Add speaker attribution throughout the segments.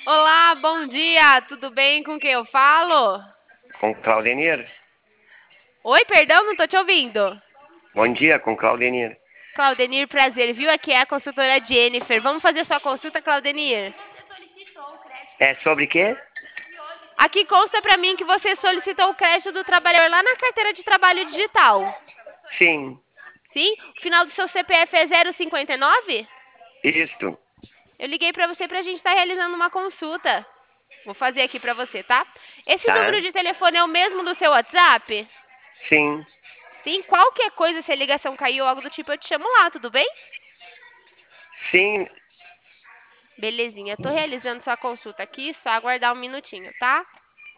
Speaker 1: Olá, bom dia, tudo bem com quem eu falo?
Speaker 2: Com Claudenir?
Speaker 1: Oi, perdão, não tô te ouvindo.
Speaker 2: Bom dia, com Claudenir.
Speaker 1: Claudenir, prazer, viu? Aqui é a consultora Jennifer. Vamos fazer sua consulta, Claudenir?
Speaker 2: É sobre quê?
Speaker 1: Aqui consta pra mim que você solicitou o crédito do trabalhador lá na carteira de trabalho digital.
Speaker 2: Sim,
Speaker 1: Sim? O final do seu CPF é 059?
Speaker 2: isto.
Speaker 1: Eu liguei pra você pra gente estar realizando uma consulta. Vou fazer aqui pra você, tá? Esse número
Speaker 2: Tá?
Speaker 1: de telefone é o mesmo do seu WhatsApp?
Speaker 2: Sim,
Speaker 1: Sim, qualquer coisa, se a ligação caiu ou algo do tipo, eu te chamo lá, tudo bem?
Speaker 2: sim.
Speaker 1: Belezinha, tô realizando sua consulta aqui, só aguardar um minutinho, tá?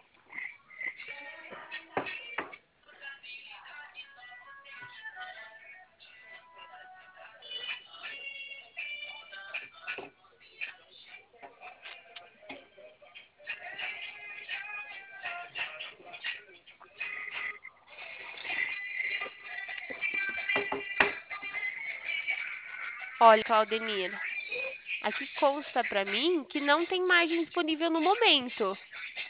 Speaker 1: Olha, Claudenir, aqui consta pra mim que não tem margem disponível no momento.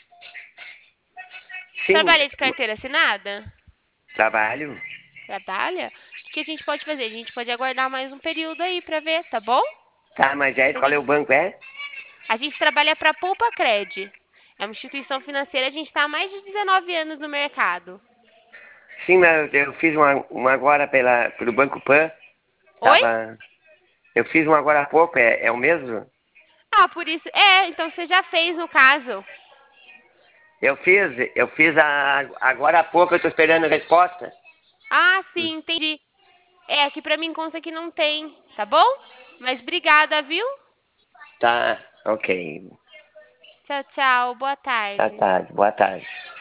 Speaker 2: Sim,
Speaker 1: Trabalha de carteira assinada?
Speaker 2: trabalho.
Speaker 1: Trabalha? O que a gente pode fazer? A gente pode aguardar mais um período aí pra ver, tá bom?
Speaker 2: Tá, mas aí
Speaker 1: Se a
Speaker 2: qual é o
Speaker 1: gente,
Speaker 2: banco, é?
Speaker 1: a gente trabalha pra Poupa Cred. É uma instituição financeira, a gente está há mais de 19 anos no mercado.
Speaker 2: Sim, mas eu fiz uma agora pelo Banco Pan.
Speaker 1: Oi?
Speaker 2: Tava. Eu fiz uma agora há pouco, é o mesmo?
Speaker 1: Ah, por isso. É, então você já fez no caso.
Speaker 2: Eu fiz agora há pouco, eu tô esperando a resposta.
Speaker 1: Ah, sim, entendi. É, aqui pra mim consta que não tem, tá bom? Mas obrigada, viu?
Speaker 2: Tá, ok.
Speaker 1: Tchau, tchau. Boa
Speaker 2: Tá,
Speaker 1: tarde.
Speaker 2: tá. Boa tarde.